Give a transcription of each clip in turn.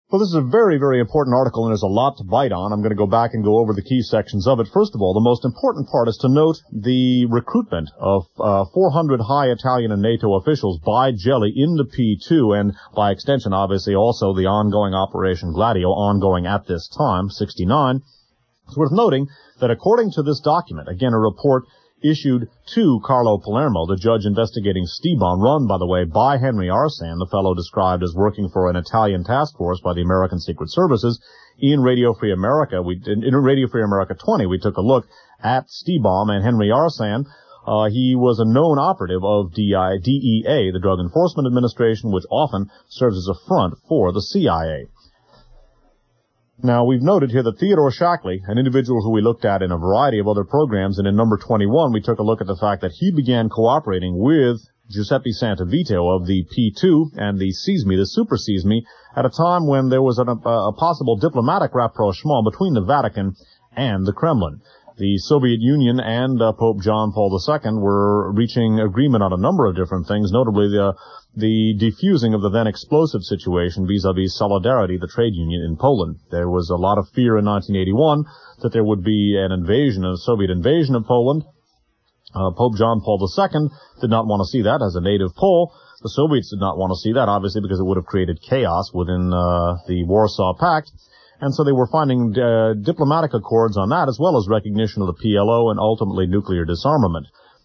Well, this is a very, very important article, and there's a lot to bite on. I'm going to go back and go over the key sections of it. First of all, the most important part is to note the recruitment of 400 high Italian and NATO officials by Gelli into P2, and by extension, obviously, also the ongoing Operation Gladio, ongoing at this time, 69. It's worth noting that according to this document, again, a report issued to Carlo Palermo, the judge investigating Stibon, run, by the way, by Henry Arsan, the fellow described as working for an Italian task force by the American Secret Services. In Radio Free America, in Radio Free America 20, we took a look at Stibon and Henry Arsan. He was a known operative of DEA, the Drug Enforcement Administration, which often serves as a front for the CIA. Now, we've noted here that Theodore Shackley, an individual who we looked at in a variety of other programs, and in number 21, we took a look at the fact that he began cooperating with Giuseppe Santavito of the P2 and the CISMI, the Super CISMI, at a time when there was a possible diplomatic rapprochement between the Vatican and the Kremlin. The Soviet Union and Pope John Paul II were reaching agreement on a number of different things, notably the defusing of the then explosive situation vis-à-vis Solidarity, the trade union in Poland. There was a lot of fear in 1981 that there would be an invasion, a Soviet invasion of Poland. Pope John Paul II did not want to see that as a native Pole. The Soviets did not want to see that, obviously, because it would have created chaos within the Warsaw Pact. And so they were finding diplomatic accords on that, as well as recognition of the PLO and ultimately nuclear disarmament.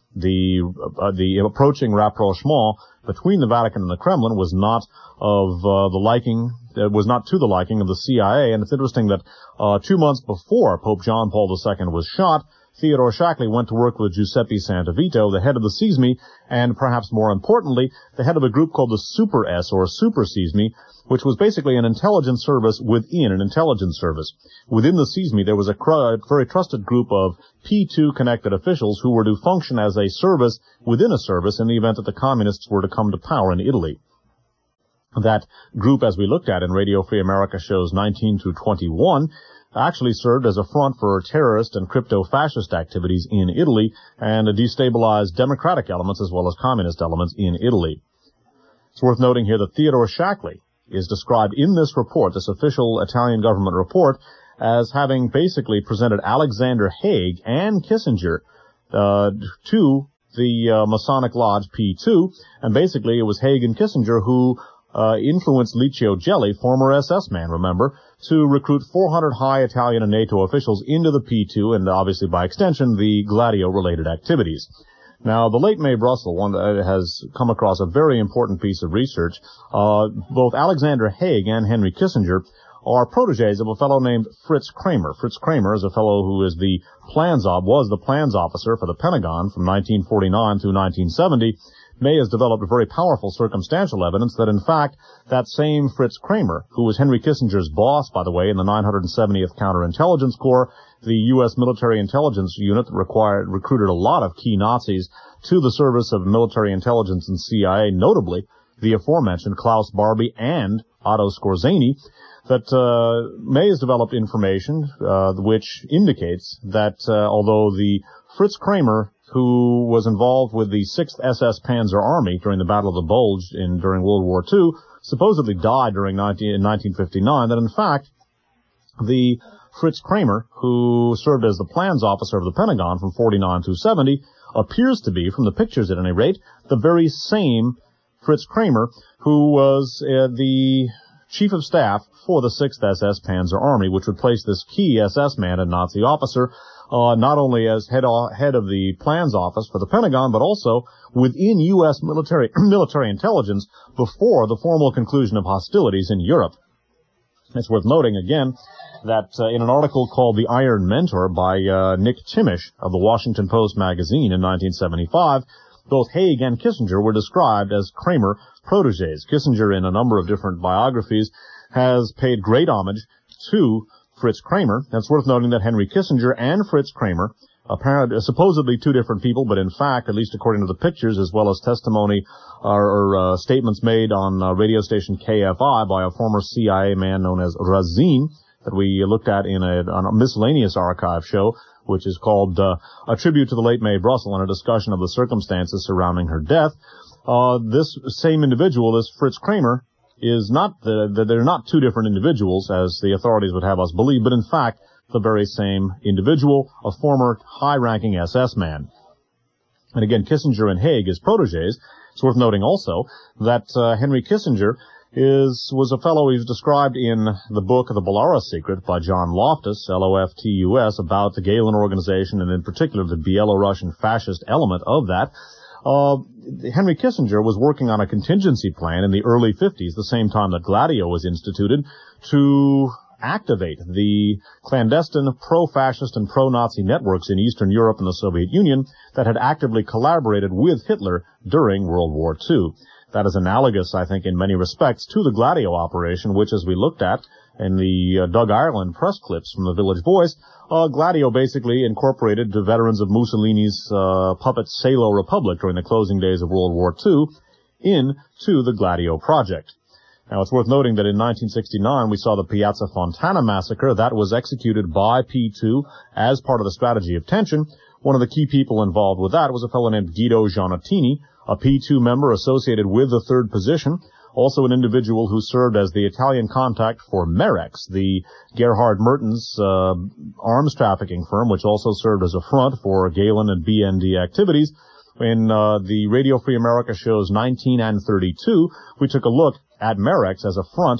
The approaching rapprochement between the Vatican and the Kremlin was not of was not to the liking of the CIA. And it's interesting that 2 months before Pope John Paul II was shot, Theodore Shackley went to work with Giuseppe Santavito, the head of the CISMI, and perhaps more importantly, the head of a group called the Super S, or Super CISMI, which was basically an intelligence service within an intelligence service. Within the CISMI, there was a very trusted group of P2 connected officials who were to function as a service within a service in the event that the communists were to come to power in Italy. That group, as we looked at in Radio Free America shows 19 through 21, actually served as a front for terrorist and crypto-fascist activities in Italy and destabilized democratic elements as well as communist elements in Italy. It's worth noting here that Theodore Shackley is described in this report, this official Italian government report, as having basically presented Alexander Haig and Kissinger to the Masonic Lodge P2, and basically it was Haig and Kissinger who influenced Licio Gelli, former SS man, remember, to recruit 400 high Italian and NATO officials into the P2 and obviously by extension the Gladio-related activities. Now, the late Mae Brussel has come across a very important piece of research. Both Alexander Haig and Henry Kissinger are proteges of a fellow named Fritz Kramer. Fritz Kramer is a fellow who was the plans officer for the Pentagon from 1949 through 1970. May has developed a very powerful circumstantial evidence that, in fact, that same Fritz Kramer, who was Henry Kissinger's boss, by the way, in the 970th Counterintelligence Corps, the U.S. military intelligence unit that recruited a lot of key Nazis to the service of military intelligence and CIA, notably the aforementioned Klaus Barbie and Otto Skorzeny, that May has developed information which indicates that although the Fritz Kramer who was involved with the 6th SS Panzer Army during the Battle of the Bulge during World War II, supposedly died in 1959, that in fact, the Fritz Kramer, who served as the plans officer of the Pentagon from 49 through 70, appears to be, from the pictures at any rate, the very same Fritz Kramer who was the chief of staff for the 6th SS Panzer Army, which would place this key SS man and Nazi officer not only as head of the plans office for the Pentagon, but also within U.S. military intelligence before the formal conclusion of hostilities in Europe. It's worth noting, again, that in an article called The Iron Mentor by Nick Timish of the Washington Post magazine in 1975, both Haig and Kissinger were described as Kramer proteges. Kissinger, in a number of different biographies, has paid great homage to Fritz Kramer. And it's worth noting that Henry Kissinger and Fritz Kramer, supposedly two different people, but in fact, at least according to the pictures, as well as testimony or statements made on radio station KFI by a former CIA man known as Razin, that we looked at on a miscellaneous archive show, which is called A Tribute to the Late Mae Brussel, and a discussion of the circumstances surrounding her death. This same individual, this Fritz Kramer, is not they're not two different individuals, as the authorities would have us believe, but in fact, the very same individual, a former high-ranking SS man. And again, Kissinger and Haig as protégés. It's worth noting also that Henry Kissinger was a fellow who's described in the book The Belarus Secret by John Loftus, Loftus, about the Gehlen organization and in particular the Belarusian fascist element of that. Henry Kissinger was working on a contingency plan in the early 50s, the same time that Gladio was instituted, to activate the clandestine pro-fascist and pro-Nazi networks in Eastern Europe and the Soviet Union that had actively collaborated with Hitler during World War II. That is analogous, I think, in many respects to the Gladio operation, which, as we looked at in the Doug Ireland press clips from the Village Voice, Gladio basically incorporated the veterans of Mussolini's puppet Salo Republic during the closing days of World War II into the Gladio project. Now, it's worth noting that in 1969, we saw the Piazza Fontana massacre. That was executed by P2 as part of the strategy of tension. One of the key people involved with that was a fellow named Guido Giannottini, a P2 member associated with the third position, also an individual who served as the Italian contact for Merex, the Gerhard Mertens arms trafficking firm, which also served as a front for Gehlen and BND activities. In the Radio Free America shows 19 and 32, we took a look at Merex as a front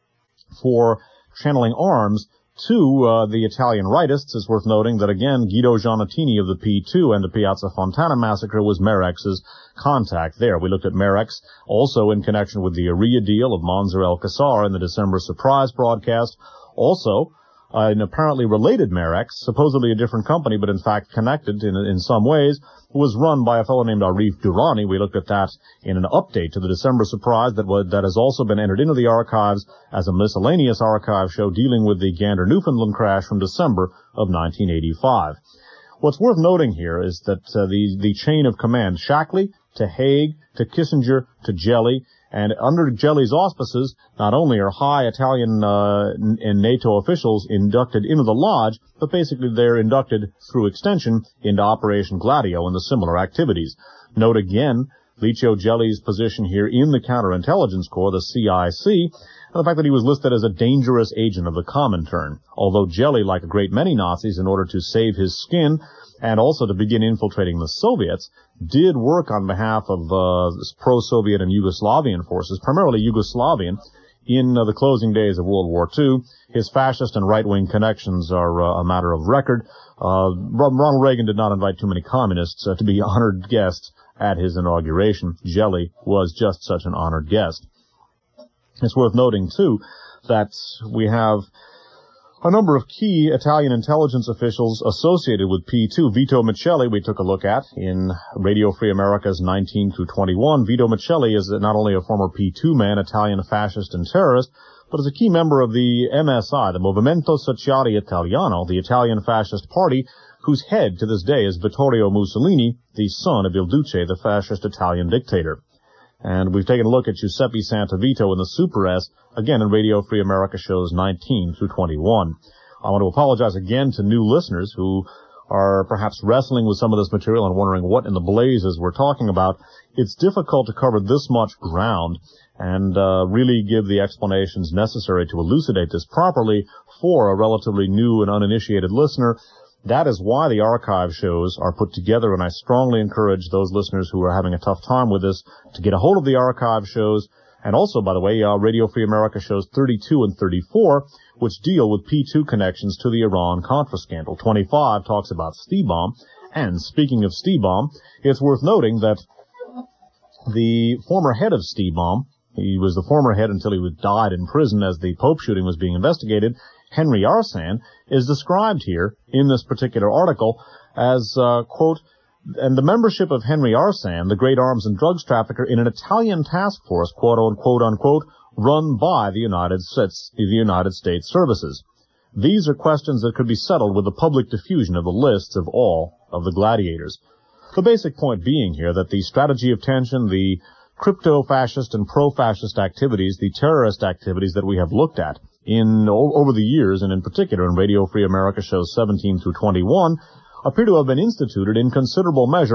for channeling arms to the Italian rightists. It's worth noting that, again, Guido Giannottini of the P2 and the Piazza Fontana massacre was Merex's contact there. We looked at Merex also in connection with the Aria deal of Mansour el-Qassar in the December surprise broadcast. Also, an apparently related Merex, supposedly a different company, but in fact connected in some ways, was run by a fellow named Arif Durrani. We looked at that in an update to the December surprise that has also been entered into the archives as a miscellaneous archive show dealing with the Gander, Newfoundland crash from December of 1985. What's worth noting here is that the chain of command, Shackley to Haig to Kissinger to Jelly, and under Jelly's auspices, not only are high Italian and NATO officials inducted into the lodge, but basically they're inducted through extension into Operation Gladio and the similar activities. Note again Licio Gelli's position here in the Counterintelligence Corps, the CIC, and the fact that he was listed as a dangerous agent of the Comintern. Although Gelli, like a great many Nazis, in order to save his skin and also to begin infiltrating the Soviets, did work on behalf of pro-Soviet and Yugoslavian forces, primarily Yugoslavian, in the closing days of World War II. His fascist and right-wing connections are a matter of record. Ronald Reagan did not invite too many communists to be honored guests at his inauguration. Gelli was just such an honored guest. It's worth noting, too, that we have a number of key Italian intelligence officials associated with P2. Vito Miceli we took a look at in Radio Free America's 19 through 21. Vito Miceli is not only a former P2 man, Italian fascist and terrorist, but is a key member of the MSI, the Movimento Sociale Italiano, the Italian fascist party, whose head to this day is Vittorio Mussolini, the son of Il Duce, the fascist Italian dictator. And we've taken a look at Giuseppe Santavito in the Super S, again in Radio Free America shows 19 through 21. I want to apologize again to new listeners who are perhaps wrestling with some of this material and wondering what in the blazes we're talking about. It's difficult to cover this much ground and really give the explanations necessary to elucidate this properly for a relatively new and uninitiated listener. That is why the archive shows are put together, and I strongly encourage those listeners who are having a tough time with this to get a hold of the archive shows. And also, by the way, Radio Free America shows 32 and 34, which deal with P2 connections to the Iran-Contra scandal. 25 talks about Stiebaum. And speaking of Stiebaum, it's worth noting that the former head of Stiebaum, he was the former head until he died in prison as the Pope shooting was being investigated, Henry Arsan, is described here in this particular article as, quote, and the membership of Henry Arsan, the great arms and drugs trafficker, in an Italian task force, quote unquote, run by the United States services. These are questions that could be settled with the public diffusion of the lists of all of the gladiators. The basic point being here that the strategy of tension, the crypto-fascist and pro-fascist activities, the terrorist activities that we have looked at over the years, and in particular in Radio Free America shows 17 through 21, appear to have been instituted in considerable measure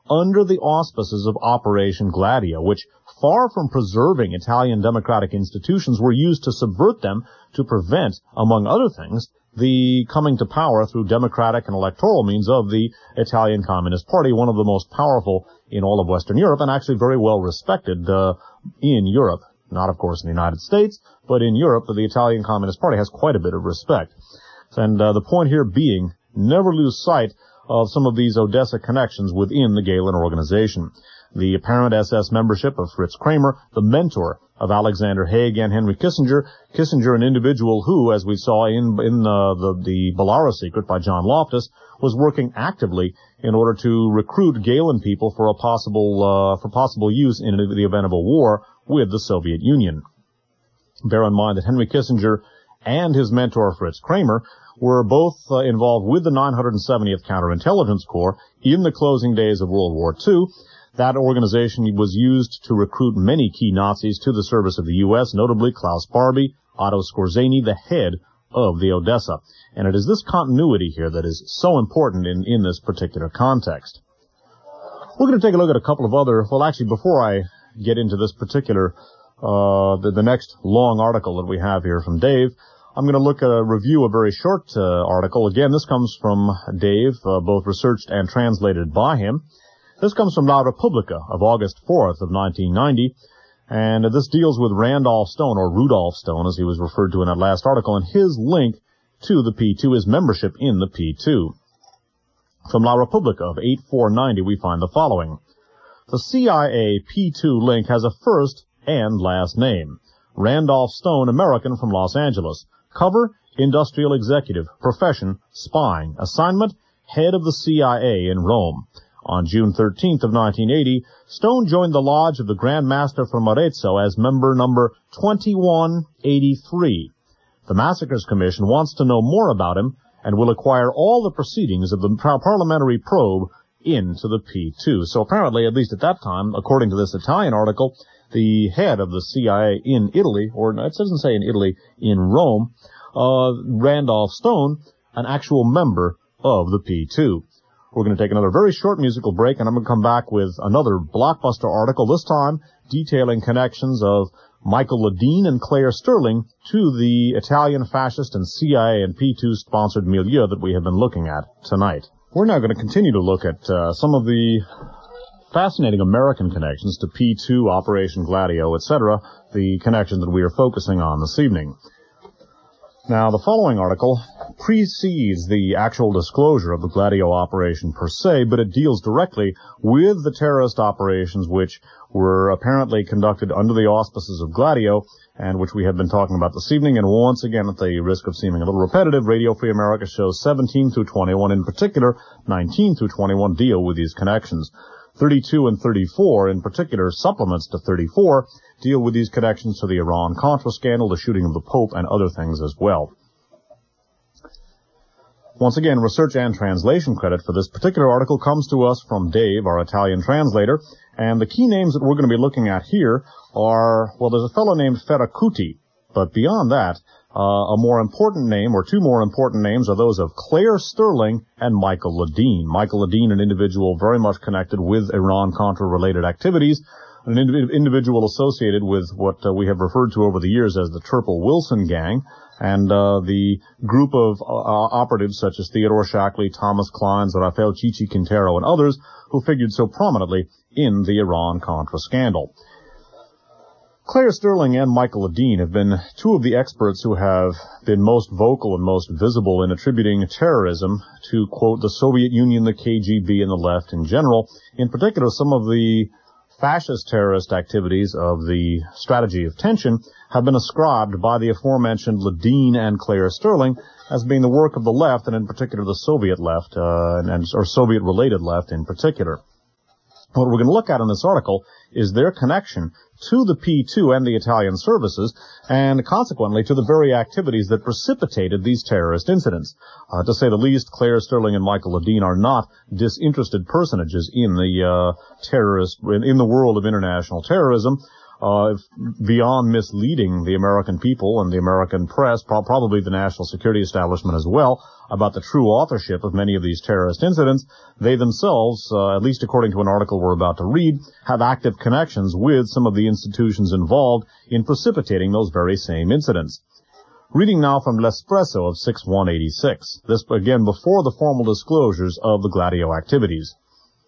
under the auspices of Operation Gladio, which, far from preserving Italian democratic institutions, were used to subvert them to prevent, among other things, the coming to power through democratic and electoral means of the Italian Communist Party, one of the most powerful in all of Western Europe and actually very well respected in Europe. Not, of course, in the United States, but in Europe, the Italian Communist Party has quite a bit of respect. And the point here being, never lose sight of some of these Odessa connections within the Gehlen organization. The apparent SS membership of Fritz Kramer, the mentor of Alexander Haig and Henry Kissinger, an individual who, as we saw in the Belarus Secret by John Loftus, was working actively in order to recruit Gehlen people for possible use in the event of a war with the Soviet Union. Bear in mind that Henry Kissinger and his mentor Fritz Kramer were both involved with the 970th Counterintelligence Corps in the closing days of World War II. That organization was used to recruit many key Nazis to the service of the U.S., notably Klaus Barbie, Otto Skorzeny, the head of the Odessa. And it is this continuity here that is so important in this particular context. We're going to take a look at a couple of other, well, actually, before I get into this particular, the next long article that we have here from Dave, I'm going to look at review a very short article. Again, this comes from Dave, both researched and translated by him. This comes from La Repubblica of August 4th of 1990, and this deals with Randolph Stone, or Rudolph Stone, as he was referred to in that last article, and his link to the P2, his membership in the P2. From La Repubblica of 8/4/90, we find the following. The CIA P2 link has a first and last name. Randolph Stone, American from Los Angeles. Cover, industrial executive. Profession, spying. Assignment, head of the CIA in Rome. On June 13th of 1980, Stone joined the Lodge of the Grand Master from Arezzo as member number 2183. The Massacres Commission wants to know more about him and will acquire all the proceedings of the parliamentary probe into the P2. So apparently, at least at that time, according to this Italian article, the head of the CIA in Italy, or it doesn't say in Italy, in Rome, Randolph Stone, an actual member of the P2. We're going to take another very short musical break, and I'm going to come back with another blockbuster article, this time detailing connections of Michael Ledeen and Claire Sterling to the Italian fascist and CIA and P2-sponsored milieu that we have been looking at tonight. We're now going to continue to look at some of the fascinating American connections to P2, Operation Gladio, etc., the connection that we are focusing on this evening. Now, the following article precedes the actual disclosure of the Gladio operation per se, but it deals directly with the terrorist operations which were apparently conducted under the auspices of Gladio, and which we have been talking about this evening. And once again, at the risk of seeming a little repetitive, Radio Free America shows 17 through 21, in particular 19 through 21, deal with these connections. 32 and 34, in particular, supplements to 34, deal with these connections to the Iran-Contra scandal, the shooting of the Pope, and other things as well. Once again, research and translation credit for this particular article comes to us from Dave, our Italian translator, and the key names that we're going to be looking at here are, well, there's a fellow named Ferracuti, but beyond that, a more important name, or two more important names, are those of Claire Sterling and Michael Ledeen. Michael Ledeen, an individual very much connected with Iran-Contra related activities, an individual associated with what we have referred to over the years as the Turple Wilson Gang, and the group of operatives such as Theodore Shackley, Thomas Kleins, Rafael Chichi Quintero, and others who figured so prominently in the Iran-Contra scandal. Claire Sterling and Michael Ledeen have been two of the experts who have been most vocal and most visible in attributing terrorism to, quote, the Soviet Union, the KGB, and the left in general. In particular, some of the fascist terrorist activities of the strategy of tension have been ascribed by the aforementioned Ledeen and Claire Sterling as being the work of the left, and in particular the Soviet left, or Soviet-related left in particular. What we're going to look at in this article is their connection to the P2 and the Italian services, and consequently to the very activities that precipitated these terrorist incidents. To say the least, Claire Sterling and Michael Ledeen are not disinterested personages in the in the world of international terrorism. beyond misleading the American people and the American press, probably the national security establishment as well, about the true authorship of many of these terrorist incidents, they themselves, at least according to an article we're about to read, have active connections with some of the institutions involved in precipitating those very same incidents. Reading now from L'Espresso of 6/1/86. This, again, before the formal disclosures of the Gladio activities.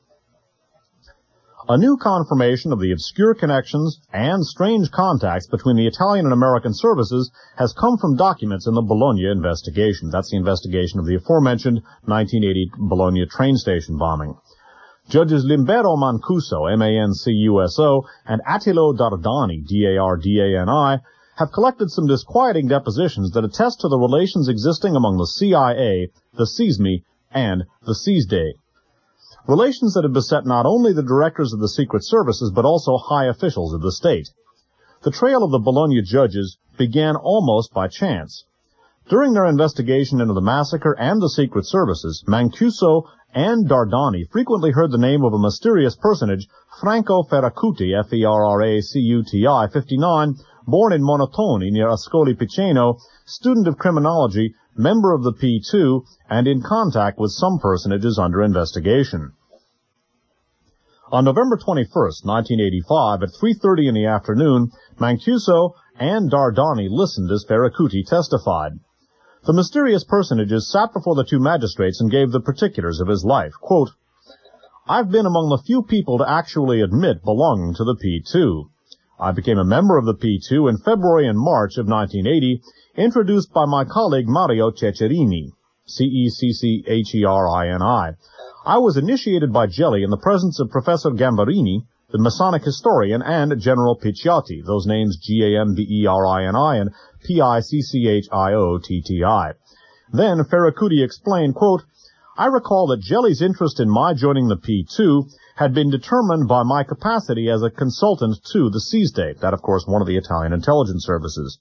A new confirmation of the obscure connections and strange contacts between the Italian and American services has come from documents in the Bologna investigation. That's the investigation of the aforementioned 1980 Bologna train station bombing. Judges Limbero Mancuso, M-A-N-C-U-S-O, and Attilo Dardani, D-A-R-D-A-N-I, have collected some disquieting depositions that attest to the relations existing among the CIA, the CISMI, and the CISDE. Relations that have beset not only the directors of the secret services, but also high officials of the state. The trail of the Bologna judges began almost by chance. During their investigation into the massacre and the secret services, Mancuso and Dardani frequently heard the name of a mysterious personage, Franco Ferracuti, F-E-R-R-A-C-U-T-I, 59, born in Monotoni near Ascoli Piceno, student of criminology, member of the P2, and in contact with some personages under investigation. On November 21st, 1985, at 3:30 in the afternoon, Mancuso and Dardani listened as Ferracuti testified. The mysterious personages sat before the two magistrates and gave the particulars of his life. Quote, "I've been among the few people to actually admit belonging to the P2. I became a member of the P2 in February and March of 1980, introduced by my colleague Mario Ceccherini, C-E-C-C-H-E-R-I-N-I. I was initiated by Gelli in the presence of Professor Gambarini, the Masonic historian, and General Picciotti, those names G-A-M-B-E-R-I-N-I and P-I-C-C-H-I-O-T-T-I. Then Ferracuti explained, quote, I recall that Gelli's interest in my joining the P2 had been determined by my capacity as a consultant to the CISDE, that of course one of the Italian intelligence services.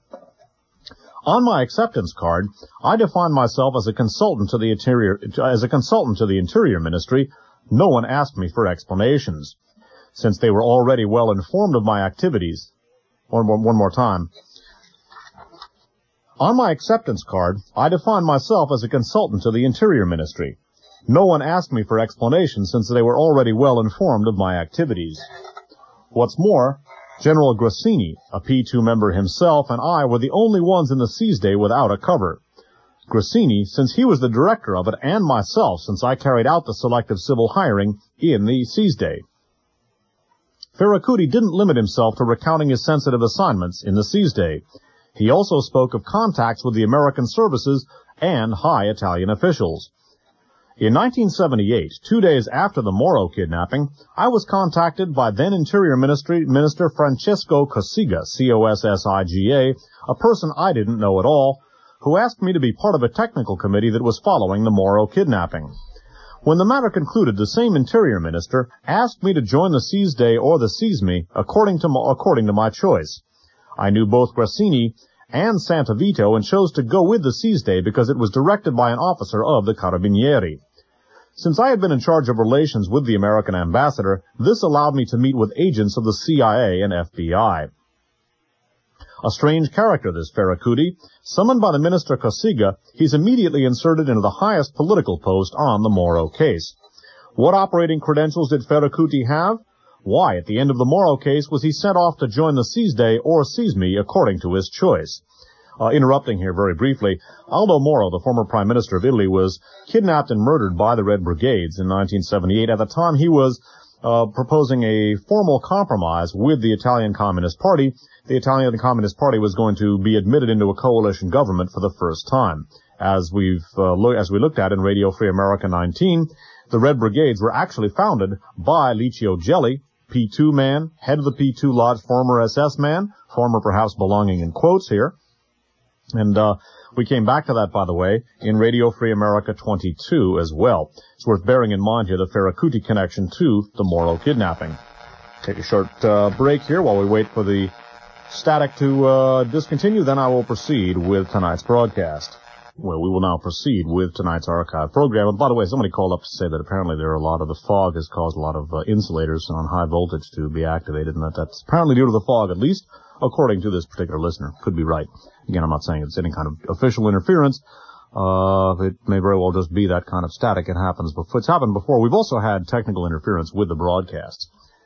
On my acceptance card, I defined myself as a consultant to the Interior Ministry. No one asked me for explanations. Since they were already well informed of my activities. One more time. On my acceptance card, I defined myself as a consultant to the Interior Ministry. No one asked me for explanations since they were already well informed of my activities. What's more, General Grassini, a P2 member himself, and I were the only ones in the CISDE without a cover. Grassini, since he was the director of it, and myself, since I carried out the selective civil hiring in the CISDE. Ferracuti didn't limit himself to recounting his sensitive assignments in the CISDE. He also spoke of contacts with the American services and high Italian officials. In 1978, 2 days after the Moro kidnapping, I was contacted by then Interior Minister Francesco Cossiga, C-O-S-S-I-G-A, a person I didn't know at all, who asked me to be part of a technical committee that was following the Moro kidnapping. When the matter concluded, the same Interior Minister asked me to join the CISDE or the CISMI according to my choice. I knew both Grassini and Santavito and chose to go with the CISDE because it was directed by an officer of the Carabinieri. Since I had been in charge of relations with the American ambassador, this allowed me to meet with agents of the CIA and FBI. A strange character, this Ferracuti. Summoned by the Minister Cossiga, he's immediately inserted into the highest political post on the Moro case. What operating credentials did Ferracuti have? Why, at the end of the Moro case, was he sent off to join the CISDE or CISMI according to his choice? Interrupting here very briefly, Aldo Moro, the former Prime Minister of Italy, was kidnapped and murdered by the Red Brigades in 1978. At the time, he was proposing a formal compromise with the Italian Communist Party. The Italian Communist Party was going to be admitted into a coalition government for the first time. As we looked at in Radio Free America 19, the Red Brigades were actually founded by Licio Gelli, P2 man, head of the P2 Lodge, former SS man, former perhaps belonging in quotes here. And we came back to that, by the way, in Radio Free America 22 as well. It's worth bearing in mind here the Ferracuti connection to the Moro kidnapping. Take a short break here while we wait for the static to discontinue, then I will proceed with tonight's broadcast. Well, we will now proceed with tonight's archive program. And by the way, somebody called up to say that apparently there are a lot of the fog has caused a lot of insulators on high voltage to be activated, and that's apparently due to the fog, at least according to this particular listener. Could be right. Again, I'm not saying it's any kind of official interference. It may very well just be that kind of static. It happens before. It's happened before. We've also had technical interference with the broadcasts.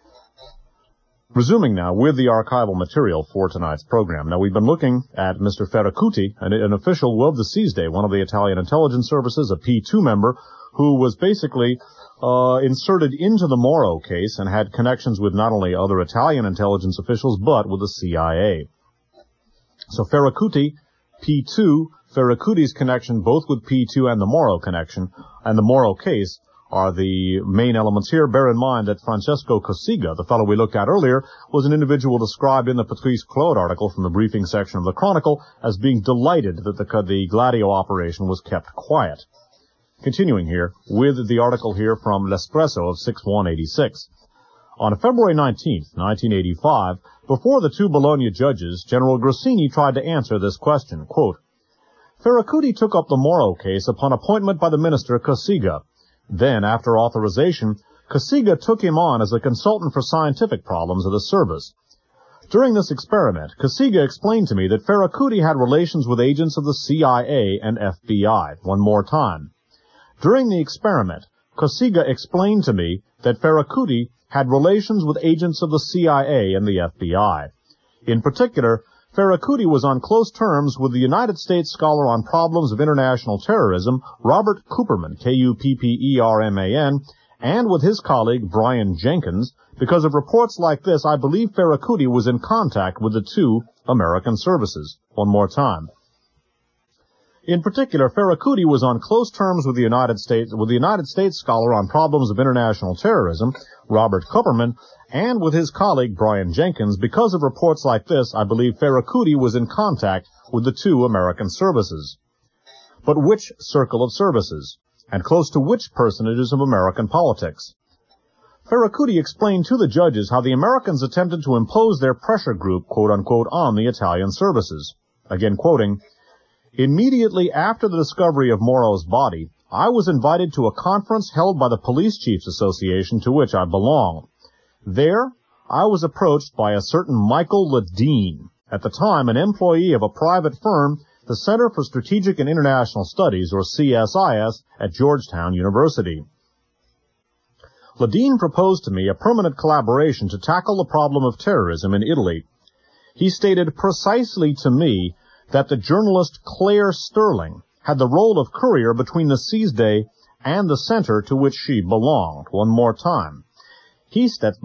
Resuming now with the archival material for tonight's program. Now, we've been looking at Mr. Ferracuti, an official of the CISDE, one of the Italian intelligence services, a P2 member, who was basically inserted into the Moro case and had connections with not only other Italian intelligence officials, but with the CIA. So Ferracuti, P2, Ferracuti's connection both with P2 and the Moro connection, and the Moro case, are the main elements here. Bear in mind that Francesco Cossiga, the fellow we looked at earlier, was an individual described in the Patrice Claude article from the briefing section of the Chronicle as being delighted that the Gladio operation was kept quiet. Continuing here with the article here from L'Espresso of 6/1/86. On February 19th, 1985, before the two Bologna judges, General Grassini tried to answer this question. Quote, Ferracuti took up the Moro case upon appointment by the minister Cossiga. Then, after authorization, Cossiga took him on as a consultant for scientific problems of the service. During this experiment, Cossiga explained to me that Ferracuti had relations with agents of the CIA and FBI. One more time. During the experiment, Cossiga explained to me that Ferracuti had relations with agents of the CIA and the FBI. In particular, Ferracuti was on close terms with the United States scholar on problems of international terrorism, Robert Kupperman, Kupperman, and with his colleague, Brian Jenkins. Because of reports like this, I believe Ferracuti was in contact with the two American services. One more time. In particular, Ferracuti was on close terms with the United States scholar on problems of international terrorism, Robert Kupperman, and with his colleague Brian Jenkins. Because of reports like this, I believe Ferracuti was in contact with the two American services. But which circle of services? And close to which personages of American politics? Ferracuti explained to the judges how the Americans attempted to impose their pressure group, quote-unquote, on the Italian services. Again quoting, Immediately after the discovery of Moro's body, I was invited to a conference held by the Police Chiefs Association to which I belong. There, I was approached by a certain Michael Ledeen, at the time an employee of a private firm, the Center for Strategic and International Studies, or CSIS, at Georgetown University. Ledeen proposed to me a permanent collaboration to tackle the problem of terrorism in Italy. He stated precisely to me that the journalist Claire Sterling had the role of courier between the CISDE and the center to which she belonged. One more time. He stated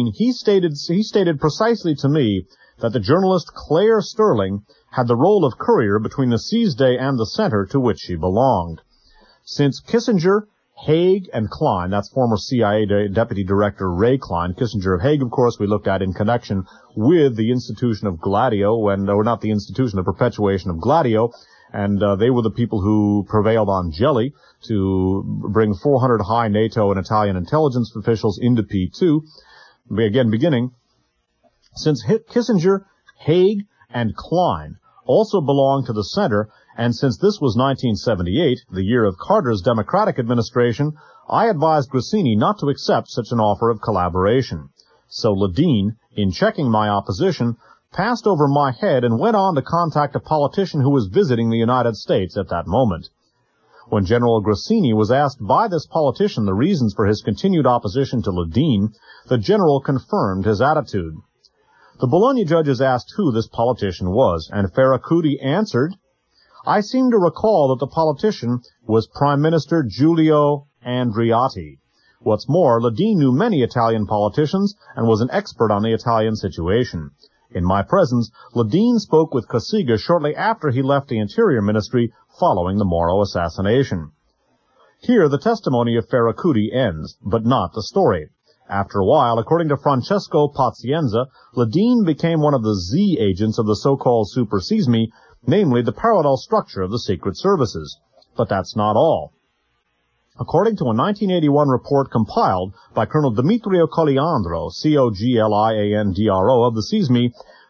precisely to me that the journalist Claire Sterling had the role of courier between the CISDE and the center to which she belonged. Since Kissinger, Haig, and Klein, that's former CIA Deputy Director Ray Klein, Kissinger of Haig, of course, we looked at in connection with the institution of Gladio, or not the institution, the perpetuation of Gladio, and they were the people who prevailed on Jelly to bring 400 high NATO and Italian intelligence officials into P2. Again, beginning, since Kissinger, Haig, and Klein also belonged to the center, and since this was 1978, the year of Carter's Democratic administration, I advised Grassini not to accept such an offer of collaboration. So Ledeen, in checking my opposition, passed over my head and went on to contact a politician who was visiting the United States at that moment. When General Grassini was asked by this politician the reasons for his continued opposition to Ledeen, the general confirmed his attitude. The Bologna judges asked who this politician was, and Ferracuti answered, I seem to recall that the politician was Prime Minister Giulio Andreotti. What's more, Ledeen knew many Italian politicians and was an expert on the Italian situation. In my presence, Ledeen spoke with Cossiga shortly after he left the Interior Ministry following the Moro assassination. Here the testimony of Ferracuti ends, but not the story. After a while, according to Francesco Pazienza, Ledeen became one of the Z agents of the so-called Super Sismi, namely the parallel structure of the secret services. But that's not all. According to a 1981 report compiled by Colonel Demetrio Coliandro, COGLIANDRO, of the Sismi,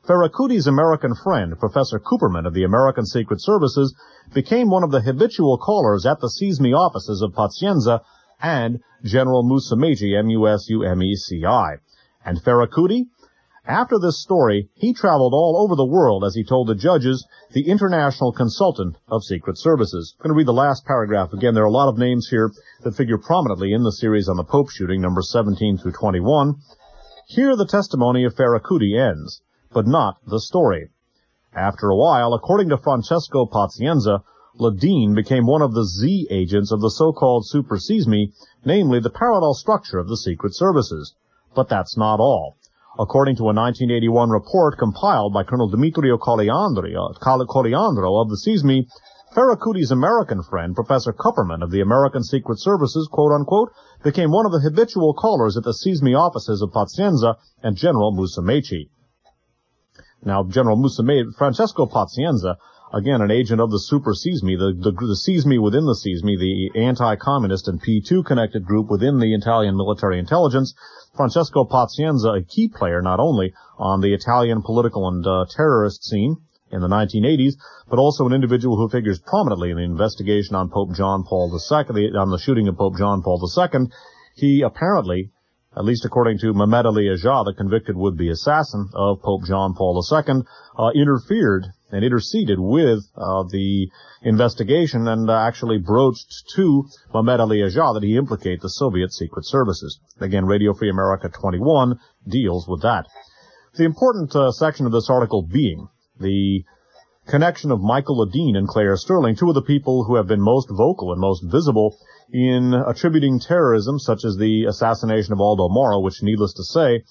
Ferracuti's American friend, Professor Cooperman of the American Secret Services, became one of the habitual callers at the SEASMI offices of Pazienza and General Musumeci, M-U-S-U-M-E-C-I. And Ferracuti? After this story, he traveled all over the world, as he told the judges, the international consultant of Secret Services. I'm going to read the last paragraph again. There are a lot of names here that figure prominently in the series on the Pope shooting, numbers 17 through 21. Here the testimony of Ferracuti ends, but not the story. After a while, according to Francesco Pazienza, Ledeen became one of the Z agents of the so-called Super SEASMI, namely the parallel structure of the Secret Services. But that's not all. According to a 1981 report compiled by Colonel Demetrio Coliandro of the SEASMI, Ferracuti's American friend, Professor Kupperman of the American Secret Services, quote-unquote, became one of the habitual callers at the SEASMI offices of Pazienza and General Musumeci. Now, General Musumeci, Francesco Pazienza, again, an agent of the Super SEASMI, the SEASMI within the SEASMI, the anti-communist and P2 connected group within the Italian military intelligence. Francesco Pazienza, a key player not only on the Italian political and terrorist scene in the 1980s, but also an individual who figures prominently in the investigation on Pope John Paul II, on the shooting of Pope John Paul II. He apparently, at least according to Mehmet Ali Agha, the convicted would-be assassin of Pope John Paul II, interfered and interceded with the investigation and actually broached to Mehmet Ali Agha that he implicate the Soviet Secret Services. Again, Radio Free America 21 deals with that. The important section of this article being the connection of Michael Ledeen and Claire Sterling, two of the people who have been most vocal and most visible in attributing terrorism, such as the assassination of Aldo Moro, which, needless to say,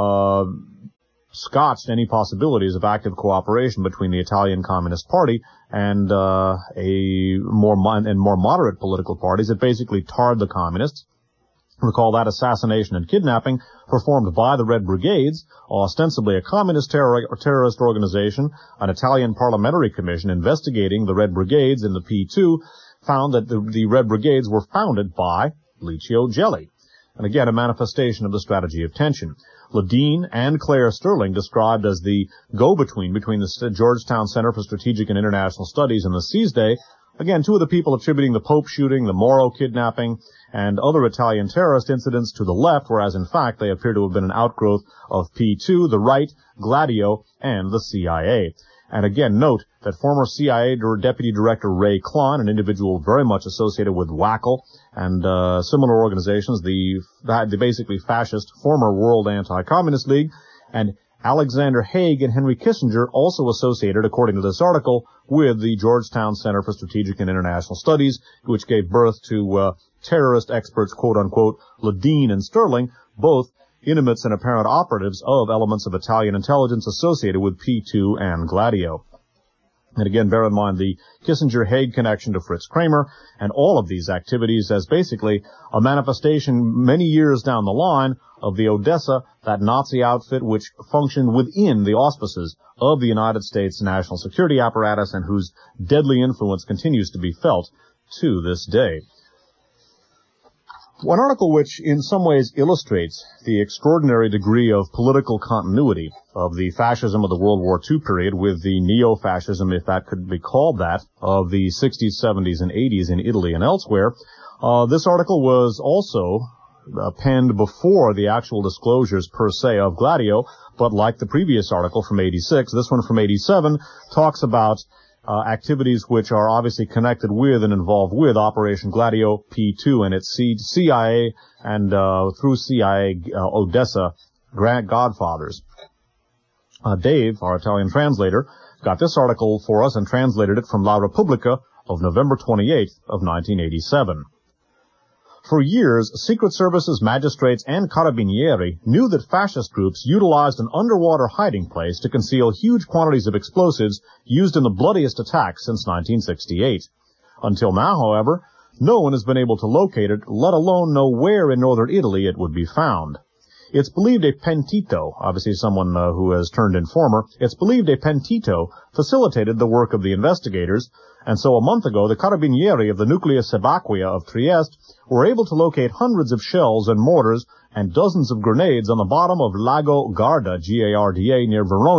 scotched any possibilities of active cooperation between the Italian Communist Party and more moderate political parties. It basically tarred the communists. Recall that assassination and kidnapping performed by the Red Brigades, ostensibly a communist terrorist organization. An Italian parliamentary commission investigating the Red Brigades in the P2 found that the Red Brigades were founded by Licio Gelli. And again, a manifestation of the strategy of tension. Ledeen and Claire Sterling, described as the go-between between the Georgetown Center for Strategic and International Studies and the CISDE, again, two of the people attributing the Pope shooting, the Moro kidnapping, and other Italian terrorist incidents to the left, whereas in fact they appear to have been an outgrowth of P2, the right, Gladio, and the CIA. And again, note that former CIA Deputy Director Ray Klein, an individual very much associated with WACL and similar organizations, the basically fascist former World Anti-Communist League, and Alexander Haig and Henry Kissinger, also associated, according to this article, with the Georgetown Center for Strategic and International Studies, which gave birth to terrorist experts, quote-unquote, Ledeen and Sterling, both intimates and apparent operatives of elements of Italian intelligence associated with P2 and Gladio. And again, bear in mind the Kissinger-Haig connection to Fritz Kramer and all of these activities as basically a manifestation many years down the line of the Odessa, that Nazi outfit which functioned within the auspices of the United States national security apparatus and whose deadly influence continues to be felt to this day. One article which in some ways illustrates the extraordinary degree of political continuity of the fascism of the World War II period with the neo-fascism, if that could be called that, of the 60s, 70s, and 80s in Italy and elsewhere. This article was also penned before the actual disclosures per se of Gladio, but like the previous article from 86, this one from 87 talks about activities which are obviously connected with and involved with Operation Gladio P2 and its CIA and through CIA Odessa godfathers. Dave, our Italian translator, got this article for us and translated it from La Repubblica of November 28th of 1987. For years, Secret Services magistrates and carabinieri knew that fascist groups utilized an underwater hiding place to conceal huge quantities of explosives used in the bloodiest attacks since 1968. Until now, however, no one has been able to locate it, let alone know where in northern Italy it would be found. It's believed a pentito, obviously someone who has turned informer, it's believed a pentito facilitated the work of the investigators, and so a month ago the carabinieri of the Nuclea Subacquea of Trieste were able to locate hundreds of shells and mortars and dozens of grenades on the bottom of Lago Garda, G-A-R-D-A, near Verona,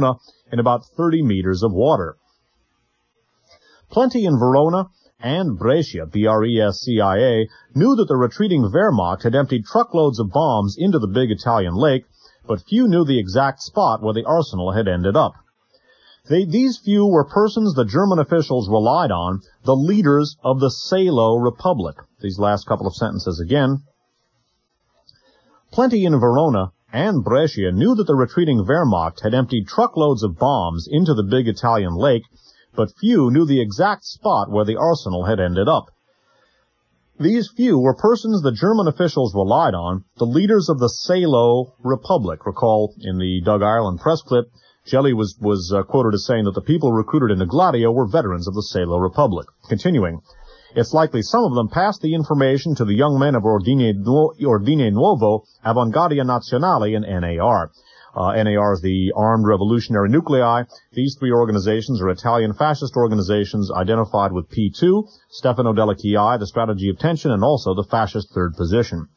in about 30 meters of water. Plenty in Verona and Brescia, B-R-E-S-C-I-A, knew that the retreating Wehrmacht had emptied truckloads of bombs into the big Italian lake, but few knew the exact spot where the arsenal had ended up. These few were persons the German officials relied on, the leaders of the Salo Republic. These last couple of sentences again. Plenty in Verona and Brescia knew that the retreating Wehrmacht had emptied truckloads of bombs into the big Italian lake, but few knew the exact spot where the arsenal had ended up. These few were persons the German officials relied on, the leaders of the Salo Republic. Recall in the Doug Ireland press clip, Jelly was quoted as saying that the people recruited into Gladio were veterans of the Salo Republic. Continuing, it's likely some of them passed the information to the young men of Ordine Nuovo, Avanguardia Nazionale, and NAR. NAR is the Armed Revolutionary Nuclei. These three organizations are Italian fascist organizations identified with P2, Stefano Della Chiai, the Strategy of Tension, and also the fascist third position.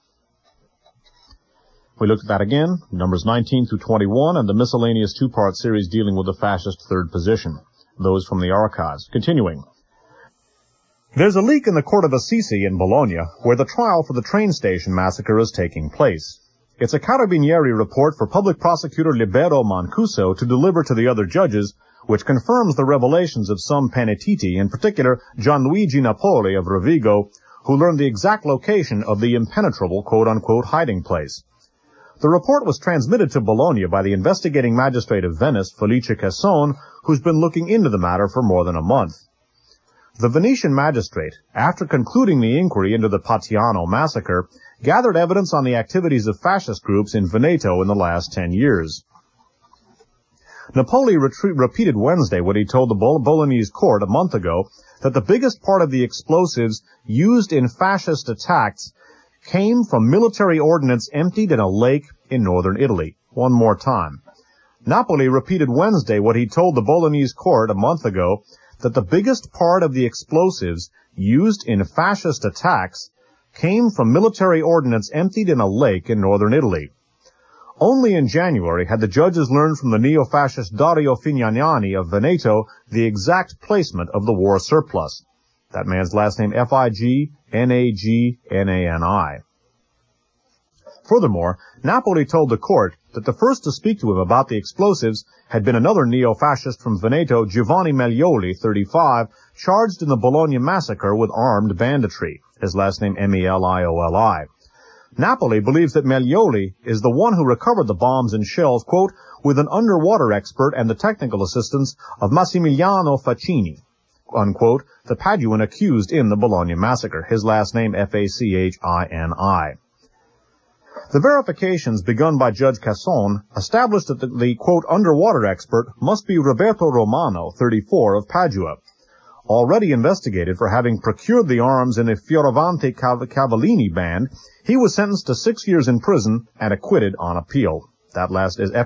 We looked at that again, numbers 19 through 21, and the miscellaneous two-part series dealing with the fascist third position. Those from the archives. Continuing. There's a leak in the court of Assisi in Bologna, where the trial for the train station massacre is taking place. It's a Carabinieri report for Public Prosecutor Libero Mancuso to deliver to the other judges, which confirms the revelations of some penitenti, in particular Gianluigi Napoli of Rovigo, who learned the exact location of the impenetrable quote-unquote hiding place. The report was transmitted to Bologna by the investigating magistrate of Venice, Felice Casson, who's been looking into the matter for more than a month. The Venetian magistrate, after concluding the inquiry into the Patiano massacre, gathered evidence on the activities of fascist groups in Veneto in the last 10 years. Napoli repeated Wednesday what he told the Bolognese court a month ago, that the biggest part of the explosives used in fascist attacks came from military ordnance emptied in a lake in northern Italy. One more time. Napoli repeated Wednesday what he told the Bolognese court a month ago, that the biggest part of the explosives used in fascist attacks came from military ordnance emptied in a lake in northern Italy. Only in January had the judges learned from the neo-fascist Dario Fignani of Veneto the exact placement of the war surplus. That man's last name Fignani. Furthermore, Napoli told the court that the first to speak to him about the explosives had been another neo-fascist from Veneto, Giovanni Melioli, 35, charged in the Bologna massacre with armed banditry. His last name Melioli. Napoli believes that Melioli is the one who recovered the bombs and shells, quote, with an underwater expert and the technical assistance of Massimiliano Facchini, unquote, the Paduan accused in the Bologna massacre. His last name Fachini. The verifications begun by Judge Casson established that the quote, underwater expert must be Roberto Romano, 34, of Padua, already investigated for having procured the arms in a Fioravanti Cavallini band. He was sentenced to 6 years in prison and acquitted on appeal. That last is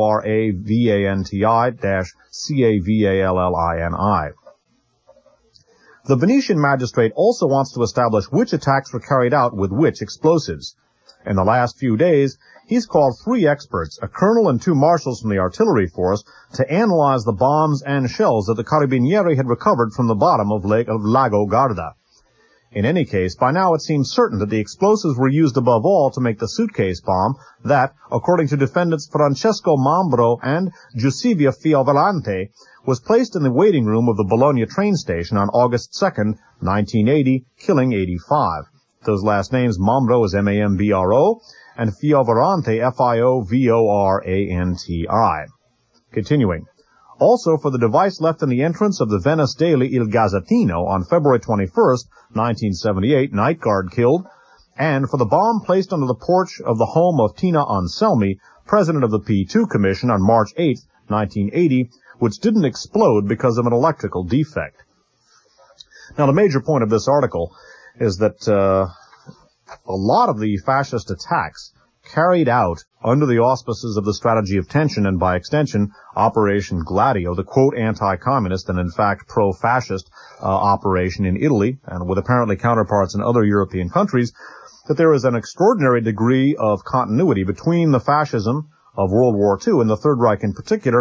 Fioravanti-Cavallini. The Venetian magistrate also wants to establish which attacks were carried out with which explosives. In the last few days, he's called 3 experts, a colonel and 2 marshals from the artillery force, to analyze the bombs and shells that the Carabinieri had recovered from the bottom of Lago Garda. In any case, by now it seems certain that the explosives were used above all to make the suitcase bomb that, according to defendants Francesco Mambro and Giuseppe Fiovalanti, was placed in the waiting room of the Bologna train station on August 2nd, 1980, killing 85. Those last names, Mambro is M-A-M-B-R-O, and Fiovalanti, F-I-O-V-O-R-A-N-T-I. Continuing. Also for the device left in the entrance of the Venice daily Il Gazzettino on February 21st, 1978, night guard killed, and for the bomb placed under the porch of the home of Tina Anselmi, president of the P2 Commission, on March 8th, 1980, which didn't explode because of an electrical defect. Now, the major point of this article is that a lot of the fascist attacks carried out under the auspices of the Strategy of Tension and, by extension, Operation Gladio, the quote anti-communist and in fact pro-fascist operation in Italy, and with apparently counterparts in other European countries, that there is an extraordinary degree of continuity between the fascism of World War II and the Third Reich in particular,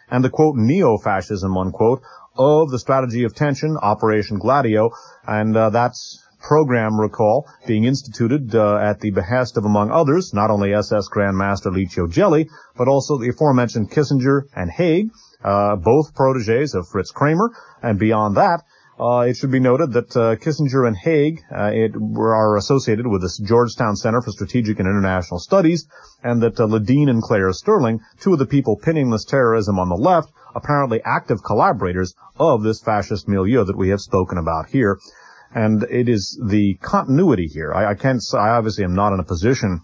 and the, quote, neo-fascism, unquote, of the strategy of tension, Operation Gladio, and that's program, recall, being instituted at the behest of, among others, not only SS Grand Master Licio Gelli, but also the aforementioned Kissinger and Haig, both protégés of Fritz Kramer, and beyond that, it should be noted that Kissinger and Haig are associated with the Georgetown Center for Strategic and International Studies, and that Ledeen and Claire Sterling, two of the people pinning this terrorism on the left, apparently active collaborators of this fascist milieu that we have spoken about here. And it is the continuity here. I obviously am not in a position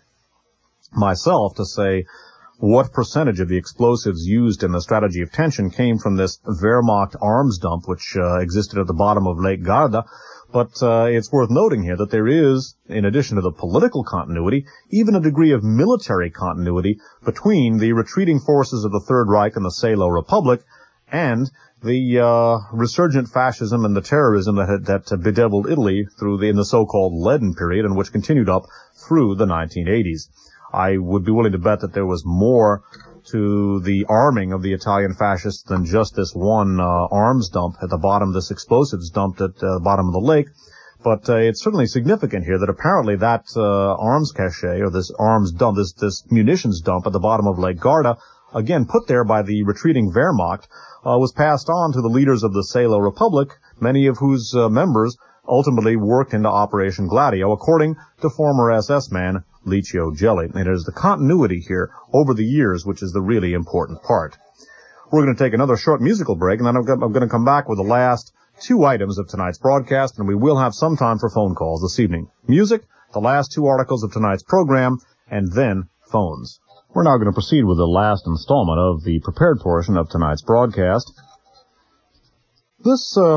myself to say what percentage of the explosives used in the strategy of tension came from this Wehrmacht arms dump, which existed at the bottom of Lake Garda. But it's worth noting here that there is, in addition to the political continuity, even a degree of military continuity between the retreating forces of the Third Reich and the Salo Republic and the resurgent fascism and the terrorism that bedeviled Italy in the so-called Leaden period, and which continued up through the 1980s. I would be willing to bet that there was more to the arming of the Italian fascists than just this one arms dump at the bottom, this explosives dumped at the bottom of the lake. But it's certainly significant here that apparently that arms cache, or this arms dump, this munitions dump at the bottom of Lake Garda, again put there by the retreating Wehrmacht, was passed on to the leaders of the Salo Republic, many of whose members ultimately worked into Operation Gladio, according to former SS man Licio Gelli. And it is the continuity here over the years which is the really important part. We're going to take another short musical break, and then I'm going to come back with the last two items of tonight's broadcast, and we will have some time for phone calls this evening. Music, the last two articles of tonight's program, and then phones. We're now going to proceed with the last installment of the prepared portion of tonight's broadcast. This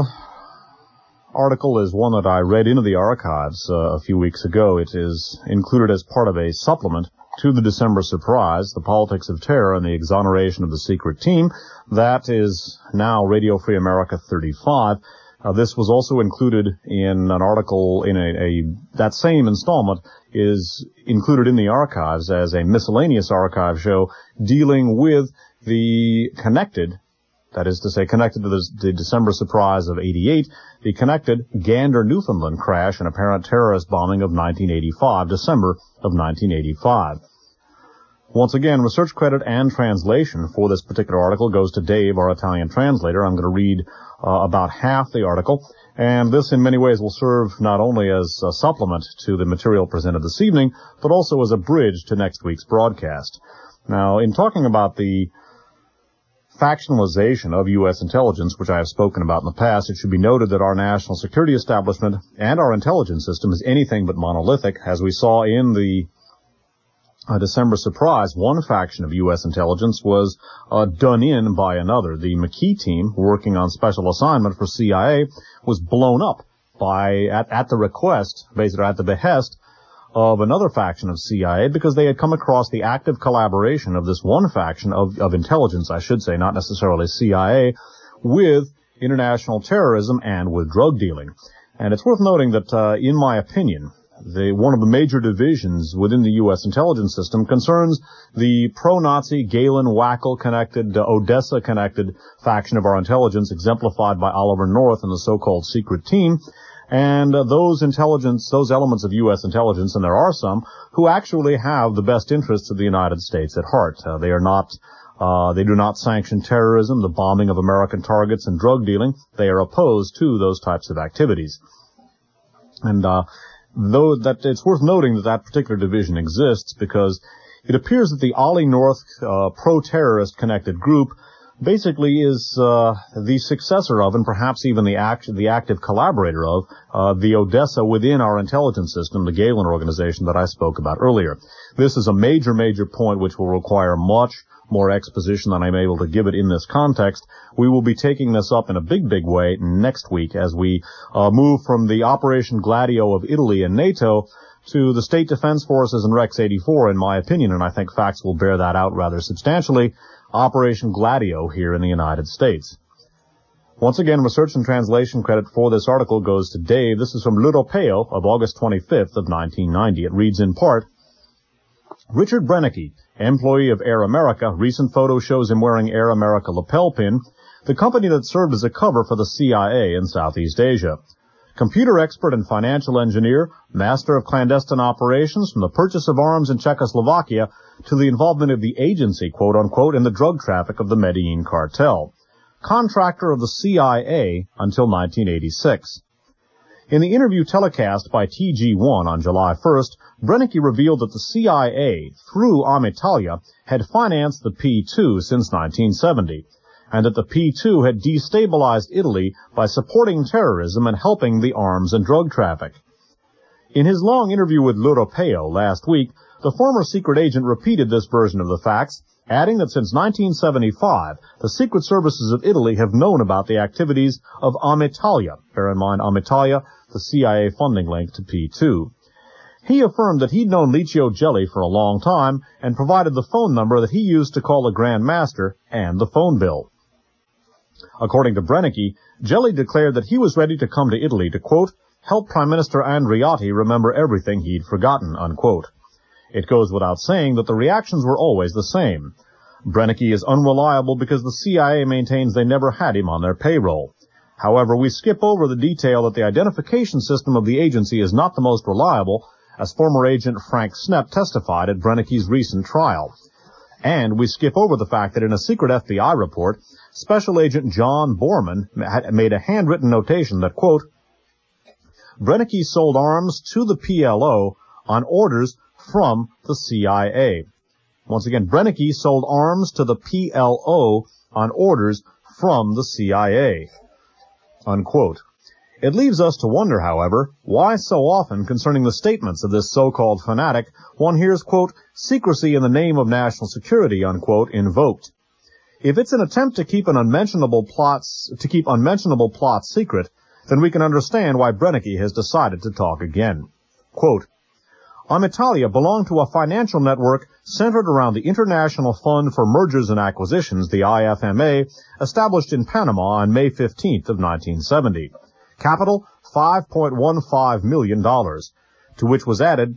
article is one that I read into the archives a few weeks ago. It is included as part of a supplement to the December Surprise, The Politics of Terror and the Exoneration of the Secret Team. That is now Radio Free America 35. This was also included in an article in that same installment is included in the archives as a miscellaneous archive show dealing with the connected, that is to say connected to the December Surprise of 88, the connected Gander, Newfoundland crash and apparent terrorist bombing of 1985, December of 1985. Once again, research credit and translation for this particular article goes to Dave, our Italian translator. I'm going to read about half the article, and this in many ways will serve not only as a supplement to the material presented this evening, but also as a bridge to next week's broadcast. Now, in talking about the factionalization of U.S. intelligence, which I have spoken about in the past, it should be noted that our national security establishment and our intelligence system is anything but monolithic. As we saw in the December Surprise, one faction of U.S. intelligence was done in by another. The McKee team, working on special assignment for CIA, was blown up at the request, basically at the behest of another faction of CIA, because they had come across the active collaboration of this one faction of intelligence, I should say, not necessarily CIA, with international terrorism and with drug dealing. And it's worth noting that, in my opinion, one of the major divisions within the U.S. intelligence system concerns the pro-Nazi, Galen-Wackel-connected, Odessa-connected faction of our intelligence, exemplified by Oliver North and the so-called secret team. And those elements of U.S. intelligence, and there are some, who actually have the best interests of the United States at heart. They do not sanction terrorism, the bombing of American targets, and drug dealing. They are opposed to those types of activities. And though that it's worth noting that particular division exists, because it appears that the Ollie North pro-terrorist connected group basically is the successor of, and perhaps even the active collaborator of, the Odessa within our intelligence system, the Galen organization that I spoke about earlier. This is a major, major point which will require much more exposition than I'm able to give it in this context. We will be taking this up in a big, big way next week as we move from the Operation Gladio of Italy and NATO to the State Defense Forces and Rex 84, in my opinion, and I think facts will bear that out rather substantially, Operation Gladio here in the United States. Once again, research and translation credit for this article goes to Dave. This is from L'Europeo of August 25th of 1990. It reads in part, Richard Brennecke, employee of Air America, recent photo shows him wearing Air America lapel pin, the company that served as a cover for the CIA in Southeast Asia. Computer expert and financial engineer, master of clandestine operations from the purchase of arms in Czechoslovakia to the involvement of the agency, quote-unquote, in the drug traffic of the Medellin cartel. Contractor of the CIA until 1986. In the interview telecast by TG1 on July 1st, Brennecke revealed that the CIA, through Amitalia, had financed the P2 since 1970, and that the P2 had destabilized Italy by supporting terrorism and helping the arms and drug traffic. In his long interview with L'Europeo last week, the former secret agent repeated this version of the facts, adding that since 1975, the secret services of Italy have known about the activities of Amitalia. Bear in mind, Amitalia, the CIA funding link to P2. He affirmed that he'd known Licio Gelli for a long time and provided the phone number that he used to call the Grand Master and the phone bill. According to Brennecke, Gelli declared that he was ready to come to Italy to, quote, help Prime Minister Andreotti remember everything he'd forgotten, unquote. It goes without saying that the reactions were always the same. Brennecke is unreliable because the CIA maintains they never had him on their payroll. However, we skip over the detail that the identification system of the agency is not the most reliable, as former agent Frank Snepp testified at Brennecke's recent trial. And we skip over the fact that in a secret FBI report, Special Agent John Borman had made a handwritten notation that, quote, Brennecke sold arms to the PLO on orders from the CIA. Once again, Brennecke sold arms to the PLO on orders from the CIA, unquote. It leaves us to wonder, however, why so often concerning the statements of this so-called fanatic, one hears, quote, secrecy in the name of national security, unquote, invoked. If it's an attempt to keep unmentionable plots secret, then we can understand why Brennecke has decided to talk again. Quote, Amitalia belonged to a financial network centered around the International Fund for Mergers and Acquisitions, the IFMA, established in Panama on May 15th of 1970. Capital, $5.15 million, to which was added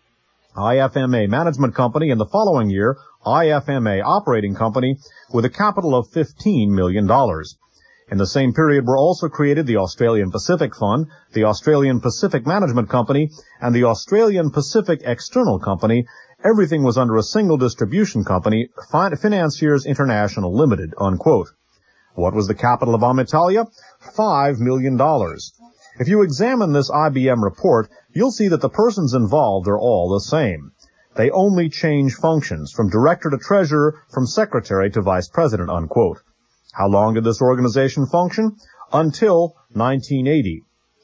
IFMA Management Company, and the following year, IFMA Operating Company, with a capital of $15 million. In the same period were also created the Australian Pacific Fund, the Australian Pacific Management Company, and the Australian Pacific External Company. Everything was under a single distribution company, Financiers International Limited, unquote. What was the capital of Amitalia? $5 million. If you examine this IBM report, you'll see that the persons involved are all the same. They only change functions, from director to treasurer, from secretary to vice president, unquote. How long did this organization function? Until 1980.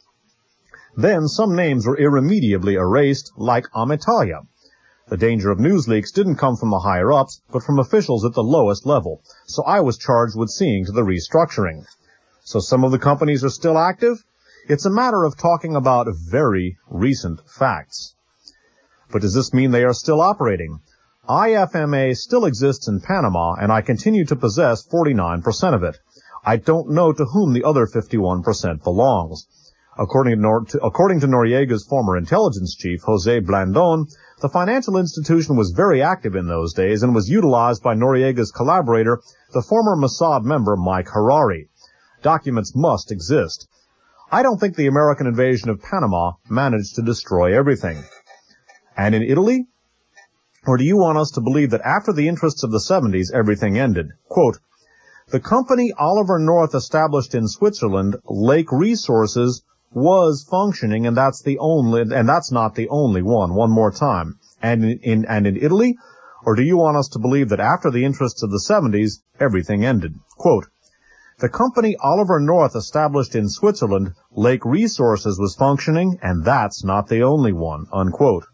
Then some names were irremediably erased, like Amitalia. The danger of news leaks didn't come from the higher-ups, but from officials at the lowest level, so I was charged with seeing to the restructuring. So some of the companies are still active? It's a matter of talking about very recent facts. But does this mean they are still operating? IFMA still exists in Panama, and I continue to possess 49% of it. I don't know to whom the other 51% belongs. According to Noriega's former intelligence chief, Jose Blandon, the financial institution was very active in those days and was utilized by Noriega's collaborator, the former Mossad member Mike Harari. Documents must exist. I don't think the American invasion of Panama managed to destroy everything. And in Italy? Or do you want us to believe that after the interests of the 70s, everything ended? Quote, the company Oliver North established in Switzerland, Lake Resources, was functioning, and that's not the only one. One more time. And in Italy? Or do you want us to believe that after the interests of the 70s, everything ended? Quote, the company Oliver North established in Switzerland, Lake Resources, was functioning, and that's not the only one, unquote.